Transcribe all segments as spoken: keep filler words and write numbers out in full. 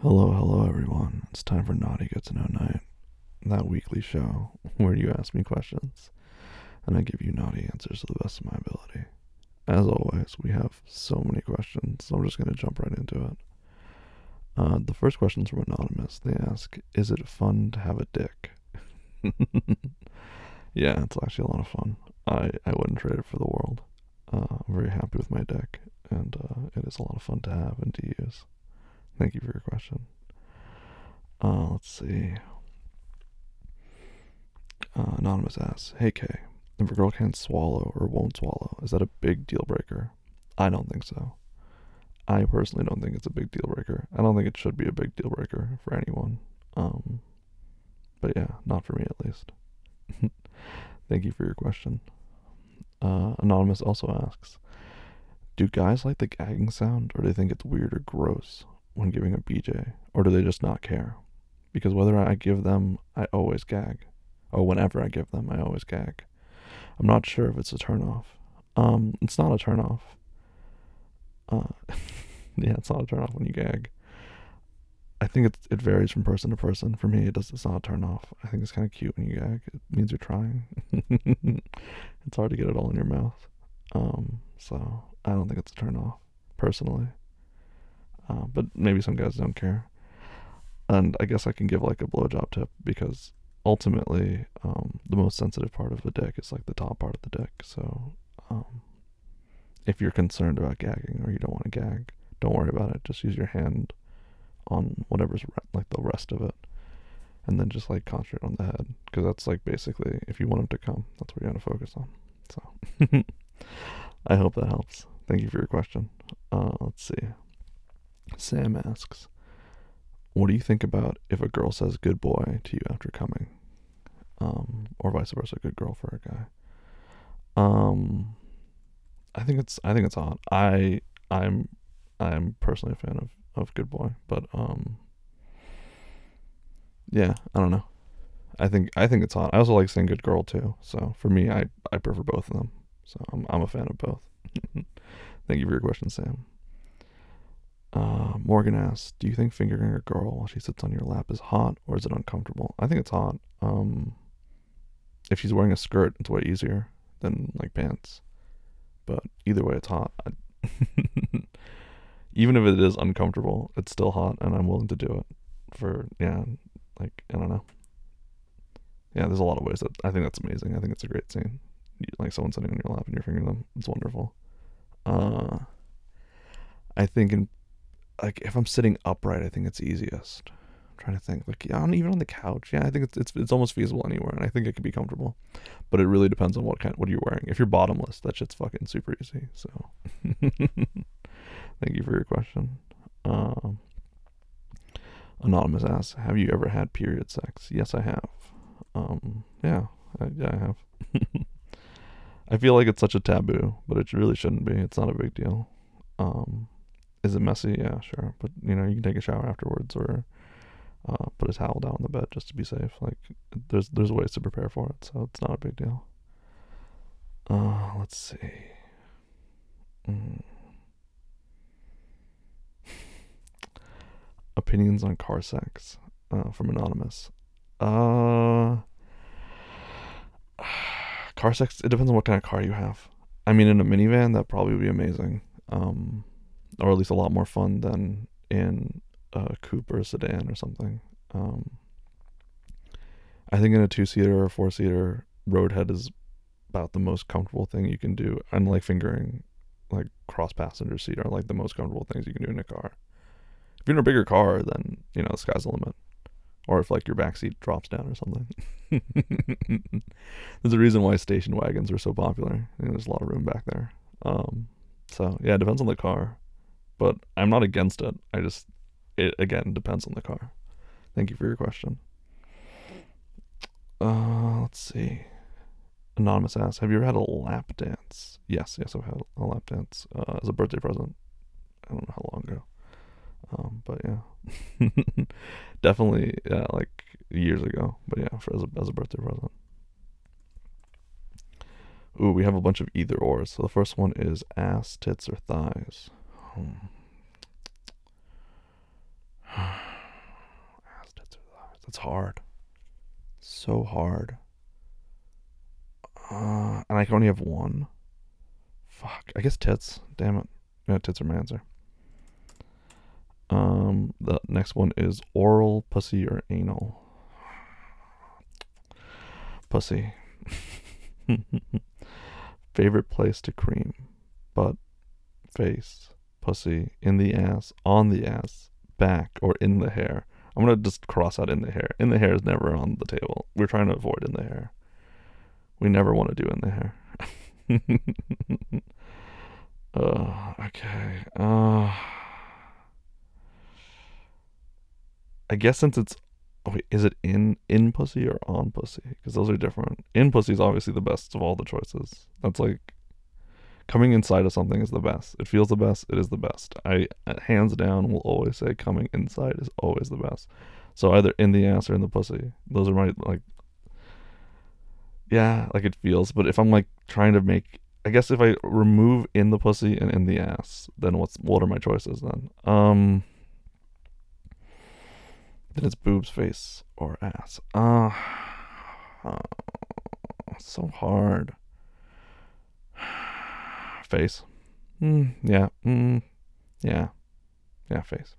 Hello, hello, everyone. It's time for Naughty Get to Know Night, that weekly show where you ask me questions and I give you naughty answers to the best of my ability. As always, we have so many questions, so I'm just going to jump right into it. Uh, the first question's from Anonymous. They ask, is it fun to have a dick? Yeah, it's actually a lot of fun. I, I wouldn't trade it for the world. Uh, I'm very happy with my dick, and uh, it is a lot of fun to have and to use. Thank you for your question. Uh, let's see. Uh, Anonymous asks, hey Kay, if a girl can't swallow or won't swallow, is that a big deal breaker? I don't think so. I personally don't think it's a big deal breaker. I don't think it should be a big deal breaker for anyone. Um, but yeah, not for me at least. Thank you for your question. Uh, Anonymous also asks, do guys like the gagging sound, or do they think it's weird or gross when giving a B J, or do they just not care? Because whether I give them, I always gag. Or whenever I give them, I always gag. I'm not sure if it's a turnoff. Um, it's not a turnoff. Uh, yeah, it's not a turnoff when you gag. I think it it varies from person to person. For me, it does. It's not a turnoff. I think it's kind of cute when you gag. It means you're trying. It's hard to get it all in your mouth. Um, so I don't think it's a turnoff, personally. Uh, but maybe some guys don't care. And I guess I can give like a blowjob tip because ultimately, um, the most sensitive part of the dick is like the top part of the dick. So, um, if you're concerned about gagging or you don't want to gag, don't worry about it. Just use your hand on whatever's re- like the rest of it, and then just like concentrate on the head because that's like basically if you want him to come, that's what you got to focus on. So, I hope that helps. Thank you for your question. Uh, let's see. Sam asks, what do you think about if a girl says good boy to you after coming? Um, or vice versa, good girl for a guy. Um, I think it's I think it's hot. I I'm I'm personally a fan of, of good boy, but um, yeah, I don't know. I think I think it's hot. I also like saying good girl too. So for me, I I prefer both of them. So I'm I'm a fan of both. Thank you for your question, Sam. Uh, Morgan asks, do you think fingering a girl while she sits on your lap is hot or is it uncomfortable? I think it's hot. Um, if she's wearing a skirt, it's way easier than like pants. But either way, it's hot. I, even if it is uncomfortable, it's still hot, and I'm willing to do it. For yeah, like I don't know. Yeah, there's a lot of ways that I think that's amazing. I think it's a great scene. Like someone sitting on your lap and you're fingering them. It's wonderful. Uh, I think in like if I'm sitting upright, I think it's easiest. I'm trying to think. Like yeah, even on the couch. Yeah, I think it's it's it's almost feasible anywhere, and I think it could be comfortable. But it really depends on what kind. What are you wearing? If you're bottomless, that shit's fucking super easy. So, thank you for your question. Um, Anonymous asks, "Have you ever had period sex?" Yes, I have. Um, yeah, I, yeah, I have. I feel like it's such a taboo, but it really shouldn't be. It's not a big deal. Um, is it messy? Yeah, sure. But you know, you can take a shower afterwards, or uh, put a towel down on the bed just to be safe. Like, there's there's ways to prepare for it, so it's not a big deal. Uh, let's see. Mm. Opinions on car sex, uh, from Anonymous. Uh, car sex. It depends on what kind of car you have. I mean, in a minivan, that probably would be amazing. Um, or at least a lot more fun than in a coupe or a sedan or something. Um, I think in a two seater or four seater, roadhead is about the most comfortable thing you can do, and like fingering, like cross passenger seat are like the most comfortable things you can do in a car. If you're in a bigger car, then you know the sky's the limit. Or if like your backseat drops down or something. There's a reason why station wagons are so popular. You know, there's a lot of room back there. Um, so yeah, it depends on the car, but I'm not against it. I just it again depends on the car. Thank you for your question. Uh, let's see. Anonymous asks, "Have you ever had a lap dance?" Yes, yes, I've had a lap dance uh, as a birthday present. I don't know how long ago, um, but yeah, definitely yeah, like years ago. But yeah, for as a as a birthday present. Ooh, we have a bunch of either ors. So the first one is ass, tits, or thighs. Hmm. That's hard. So hard. Uh, and I can only have one. Fuck. I guess tits. Damn it. Yeah, tits are my answer. Um, the next one is oral, pussy, or anal. Pussy. Favorite place to cream. Butt, face, pussy, in the ass, on the ass, back, or in the hair. I'm gonna just cross out in the hair. In the hair is never on the table. We're trying to avoid in the hair. We never want to do in the hair. uh, okay. Uh, I guess since it's, oh wait, is it in in pussy or on pussy? Because those are different. In pussy is obviously the best of all the choices. That's like coming inside of something is the best. It feels the best. It is the best. I hands down will always say coming inside is always the best. So either in the ass or in the pussy. Those are my like. Yeah, like it feels. But if I'm like trying to make, I guess if I remove in the pussy and in the ass, then what's what are my choices then? Um. Then it's boobs, face, or ass. Uh, uh so hard. Face. Mm, yeah. Mm, yeah. Yeah, face.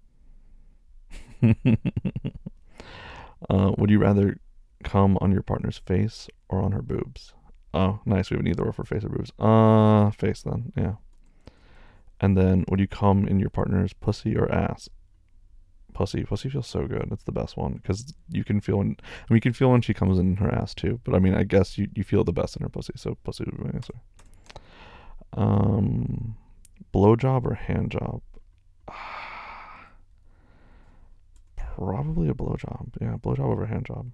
uh, would you rather come on your partner's face or on her boobs? Oh, nice. We have an either or for face or boobs. Uh, face then. Yeah. And then, would you come in your partner's pussy or ass? Pussy. Pussy feels so good. It's the best one because you can feel when, I mean, you can feel when she comes in her ass too. But I mean, I guess you, you feel the best in her pussy. So pussy would be my answer. Um, blowjob or hand job? Probably a blowjob. Yeah, blowjob over hand job.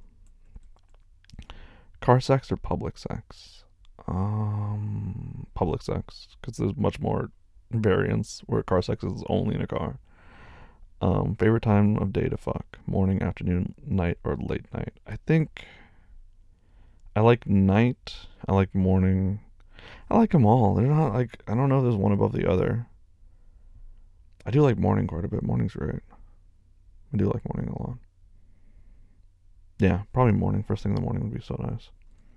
Car sex or public sex? Um, public sex because there's much more variance where car sex is only in a car. Um, favorite time of day to fuck? Morning, afternoon, night, or late night? I think I like night. I like morning. I like them all. They're not like, I don't know if there's one above the other. I do like morning quite a bit. Morning's great. I do like morning a lot. Yeah, probably morning. First thing in the morning would be so nice.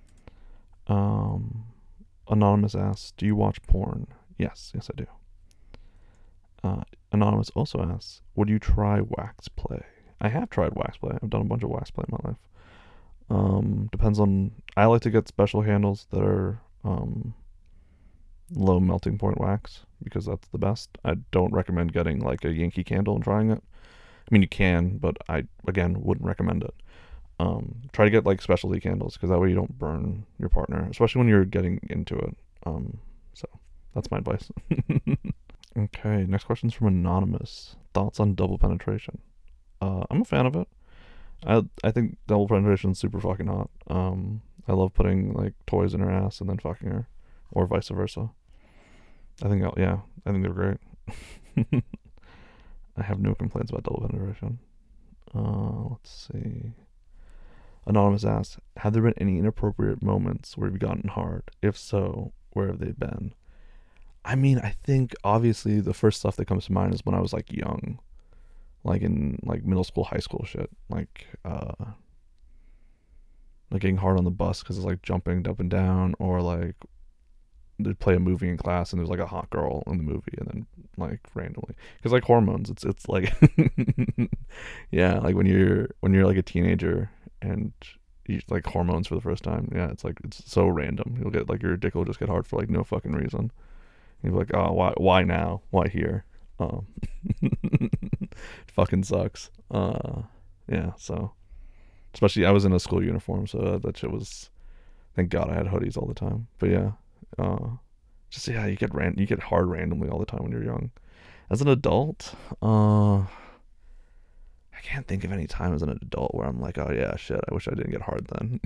Um, Anonymous asks, do you watch porn? Yes, yes I do. Uh, Anonymous also asks, would you try wax play? I have tried wax play. I've done a bunch of wax play in my life. Um, depends on, I like to get special handles that are um, low melting point wax because that's the best. I don't recommend getting like a Yankee Candle and trying it. I mean, you can, but I, again, wouldn't recommend it. Um, try to get like specialty candles because that way you don't burn your partner, especially when you're getting into it. Um, so that's my advice. Okay, next question's from Anonymous. Thoughts on double penetration? Uh, I'm a fan of it. I I think double penetration is super fucking hot. Um, I love putting like toys in her ass and then fucking her, or vice versa. I think I'll, yeah, I think they're great. I have no complaints about double penetration. Uh, let's see. Anonymous asks, have there been any inappropriate moments where you've gotten hard? If so, where have they been? I mean, I think obviously the first stuff that comes to mind is when I was like young, like in like middle school, high school shit, like uh, like getting hard on the bus because it's like jumping up and down, or like they'd play a movie in class and there's like a hot girl in the movie, and then like randomly, because like hormones, it's it's like yeah, like when you're when you're like a teenager and you like hormones for the first time, yeah, it's like it's so random. You'll get like your dick will just get hard for like no fucking reason. You're like, oh, why, why now? Why here? Um, it fucking sucks. Uh, yeah. So, especially I was in a school uniform, so that, that shit was. Thank God I had hoodies all the time. But yeah, uh, just yeah, you get ran, you get hard randomly all the time when you're young. As an adult, uh, I can't think of any time as an adult where I'm like, oh yeah, shit, I wish I didn't get hard then.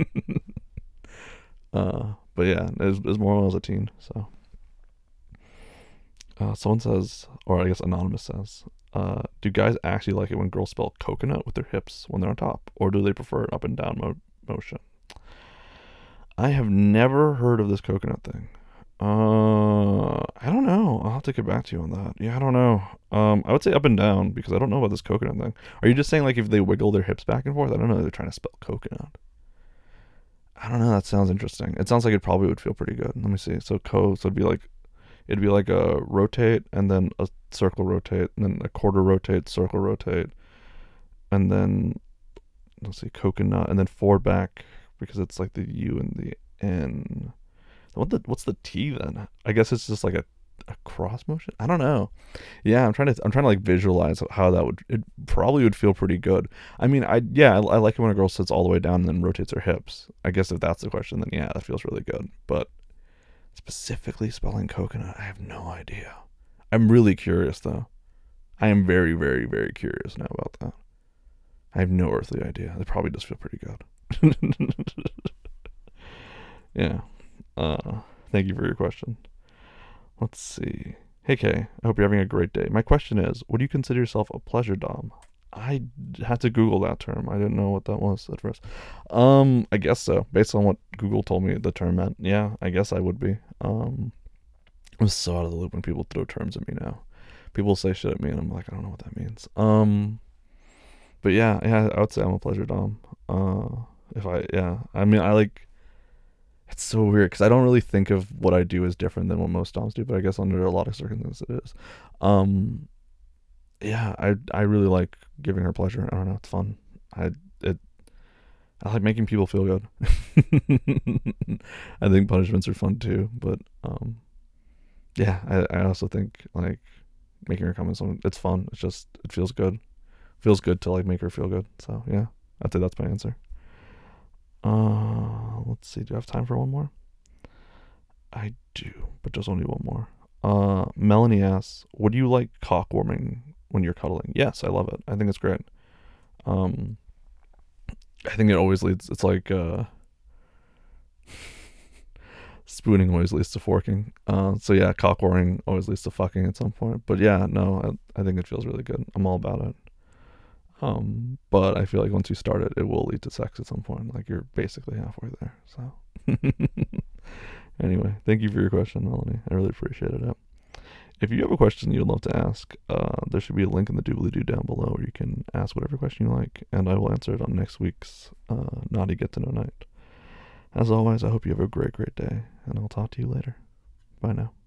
uh, but yeah, it was, it was more when I was a teen, so. Uh, someone says, or I guess Anonymous says, uh, do guys actually like it when girls spell coconut with their hips when they're on top? Or do they prefer up and down mo- motion? I have never heard of this coconut thing. Uh, I don't know. I'll have to get back to you on that. Yeah, I don't know. Um, I would say up and down because I don't know about this coconut thing. Are you just saying like if they wiggle their hips back and forth? I don't know. If they're trying to spell coconut. I don't know. That sounds interesting. It sounds like it probably would feel pretty good. Let me see. So co, so it'd be like it'd be like a rotate and then a circle rotate and then a quarter rotate, circle rotate, and then let's see, coconut and then four back because it's like the U and the N. What the what's the T then? I guess it's just like a, a cross motion. I don't know. Yeah, I'm trying to I'm trying to like visualize how that would. It probably would feel pretty good. I mean, I yeah, I, I like it when a girl sits all the way down and then rotates her hips. I guess if that's the question, then yeah, that feels really good. But specifically spelling coconut, I have no idea. I'm really curious though. I am very very very curious now about that. I have no earthly idea. It probably does feel pretty good. Yeah. Uh, thank you for your question. Let's see. Hey Kay, I hope you're having a great day. My question is, would you consider yourself a pleasure dom? I had to Google that term. I didn't know what that was at first. Um, I guess so. Based on what Google told me the term meant, yeah, I guess I would be. Um, I'm so out of the loop when people throw terms at me now. People say shit at me, and I'm like, I don't know what that means. Um, but yeah, yeah, I would say I'm a pleasure dom. Uh, if I, yeah, I mean, I like. It's so weird because I don't really think of what I do as different than what most doms do, but I guess under a lot of circumstances it is. Um, yeah, I I really like giving her pleasure. I don't know, it's fun. I it I like making people feel good. I think punishments are fun too, but um, yeah, I I also think like making her come in some it's fun. It's just it feels good. Feels good to like make her feel good. So yeah, I'd say that's my answer. Uh, let's see. Do I have time for one more? I do, but just only one more. Uh, Melanie asks, "Would you like cock warming when you're cuddling?" Yes, I love it. I think it's great. Um, I think it always leads. It's like uh, spooning always leads to forking. Uh, so yeah, cock warming always leads to fucking at some point. But yeah, no, I, I think it feels really good. I'm all about it. Um, but I feel like once you start it, it will lead to sex at some point. Like you're basically halfway there. So. Anyway, thank you for your question, Melanie. I really appreciated it. If you have a question you'd love to ask, uh, there should be a link in the doobly doo down below where you can ask whatever question you like, and I will answer it on next week's uh, Naughty Get to Know Night. As always, I hope you have a great, great day, and I'll talk to you later. Bye now.